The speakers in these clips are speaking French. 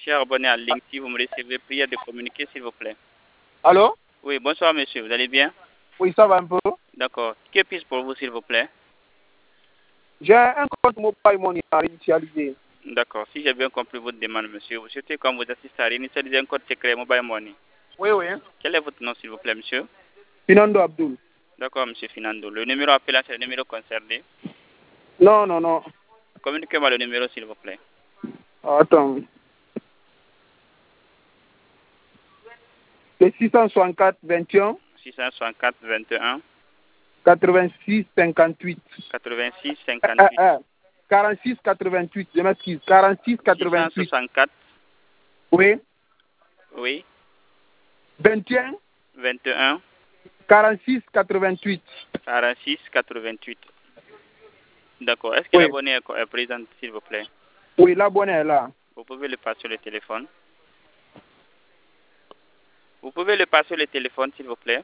cher abonné en ligne, si vous me recevez, prière de communiquer, s'il vous plaît. Allô? Oui, bonsoir, monsieur. Vous allez bien? Oui, ça va un peu. D'accord. Que puis-je pour vous, s'il vous plaît? J'ai un compte mobile money à réinitialiser. D'accord. Si j'ai bien compris votre demande, monsieur, vous souhaitez qu'on vous assiste à réinitialiser un code secret mobile money. Oui, oui. Quel est votre nom, s'il vous plaît, monsieur? Finando Abdul. D'accord, monsieur Finando. Le numéro appelé, c'est le numéro concerné. Non, non, non. Communiquez-moi le numéro, s'il vous plaît. Attends. C'est 664 21 664 21 86 58. 86 58 46 88. Je m'excuse. 46 88. 664 Oui. oui 21 21 46 88. 46 88. D'accord. Est-ce que Oui. l'abonné est présent, s'il vous plaît? Oui, l'abonné est là. Vous pouvez le passer sur le téléphone. Vous pouvez le passer sur le téléphone, s'il vous plaît.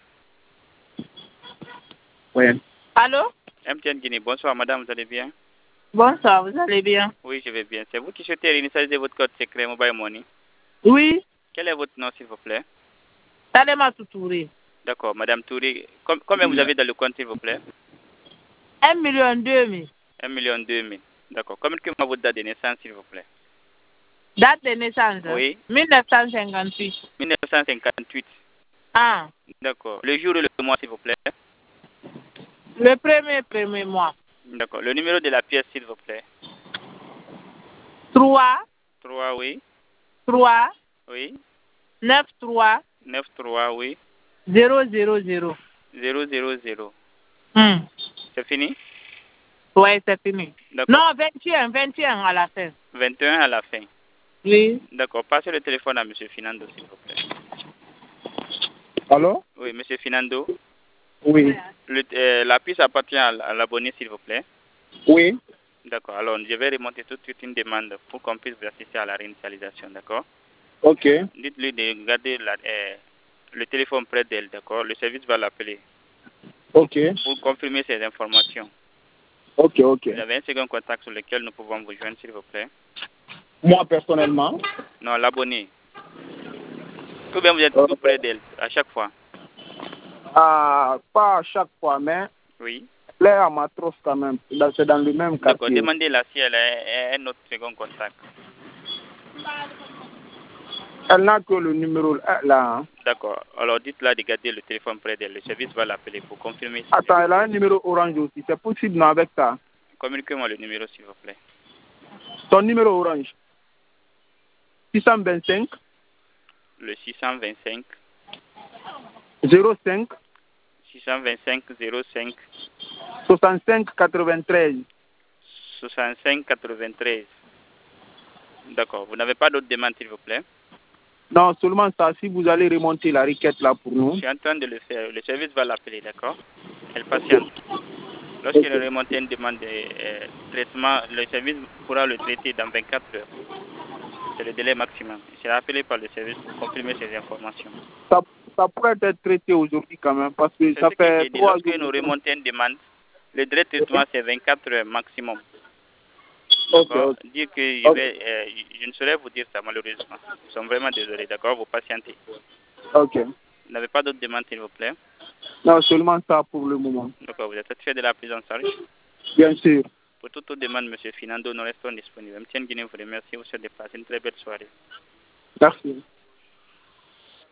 Oui. Allô? MTN Guinée. Bonsoir, madame, vous allez bien? Bonsoir, vous allez bien? Oui, je vais bien. C'est vous qui souhaitez réinitialiser votre code secret Mobile Money. Oui, Quel est votre nom, s'il vous plaît? Talema Toutouré. D'accord, madame Touré. Combien vous avez dans le compte, s'il vous plaît? 1 million 2000. 1 million 2000. D'accord. Communiquez-moi votre date de naissance, s'il vous plaît. Date de naissance? Oui. 1958. 1958. Ah, D'accord. Le jour et le mois, s'il vous plaît. le premier mois. D'accord. Le numéro de la pièce, s'il vous plaît. 3, 3, oui. 3, Oui. 9, 3, 9, 3, oui. 0, 0, 0. 0, 0, 0. Hmm. C'est fini? Ouais, c'est fini. D'accord. Non, 21 à la fin. 21 à la fin. Oui. D'accord. Passez le téléphone à M. Finando, s'il vous plaît. Allô? Oui, M. Finando. Oui. La puce appartient à l'abonné, s'il vous plaît. Oui. D'accord. Alors, je vais remonter tout de suite une demande pour qu'on puisse vous assister à la réinitialisation, d'accord? Ok. Dites-lui de garder le téléphone près d'elle, d'accord? Le service va l'appeler Ok. pour confirmer ces informations. Ok, ok. Vous avez un second contact sur lequel nous pouvons vous joindre, s'il vous plaît? Moi, personnellement. Non, l'abonné. Ou bien vous êtes tout près d'elle, à chaque fois? Pas à chaque fois, mais Oui. elle est à Matros quand même. C'est dans le même D'accord. quartier. Demandez-la si elle a un autre second contact. Elle n'a que le numéro là. Hein. D'accord. Alors, dites-la de garder le téléphone près d'elle. Le service va l'appeler pour confirmer. Attends, elle a un numéro orange aussi. C'est possible, non, avec ça? Communiquez-moi le numéro, s'il vous plaît. Ton numéro orange. 625 Le 625 05 625 05 65 93. 65 93. D'accord. Vous n'avez pas d'autres demandes, s'il vous plaît? Non, seulement ça. Si vous allez remonter la requête là pour nous. Je suis en train de le faire. Le service va l'appeler, d'accord? Elle patiente. Lorsqu'elle remonte une demande de traitement, le service pourra le traiter dans 24 heures. C'est le délai maximum. Il sera appelé par le service pour confirmer ces informations. Ça pourrait être traité aujourd'hui quand même parce que ça fait 3 jours. Lorsque nous remontons une demande, le délai de traitement c'est 24 heures maximum. Ok, D'accord? ok. Dire que je ne saurais vous dire ça malheureusement. Nous sommes vraiment désolés, d'accord? Vous patientez. Ok. Vous n'avez pas d'autres demandes, s'il vous plaît? Non, seulement ça pour le moment. D'accord, vous êtes satisfait de la prise en charge? Bien sûr. Pour toute autre demande, M. Finando, nous restons disponibles. MTN Guinée vous remercie. Vous souhaite de passer une très belle soirée. Merci.